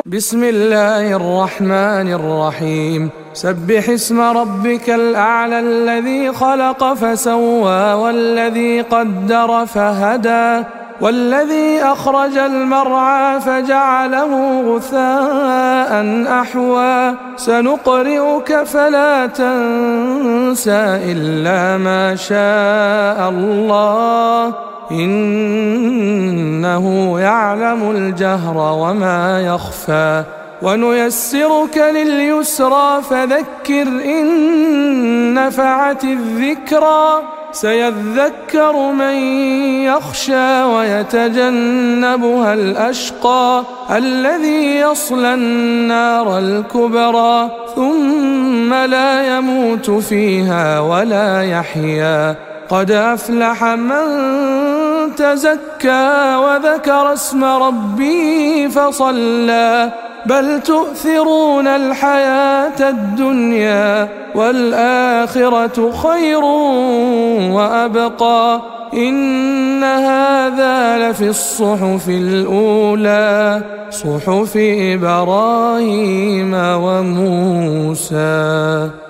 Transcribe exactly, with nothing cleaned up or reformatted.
بسم الله الرحمن الرحيم سبح اسم ربك الأعلى الذي خلق فسوى والذي قدر فهدى والذي أخرج المرعى فجعله غثاء أحوى سنقرئك فلا تنسى إلا ما شاء الله إنه يعلم الجهر وما يخفى ونيسرك لليسرى فذكر إن نفعت الذكرى سيذكر من يخشى ويتجنبها الأشقى الذي يصلى النار الكبرى ثم لا يموت فيها ولا يحيا قد أفلح من تزكى وذكر اسم ربه فصلى بل تؤثرون الحياة الدنيا والآخرة خير وأبقى إن هذا لفي الصحف الأولى صحف إبراهيم وموسى.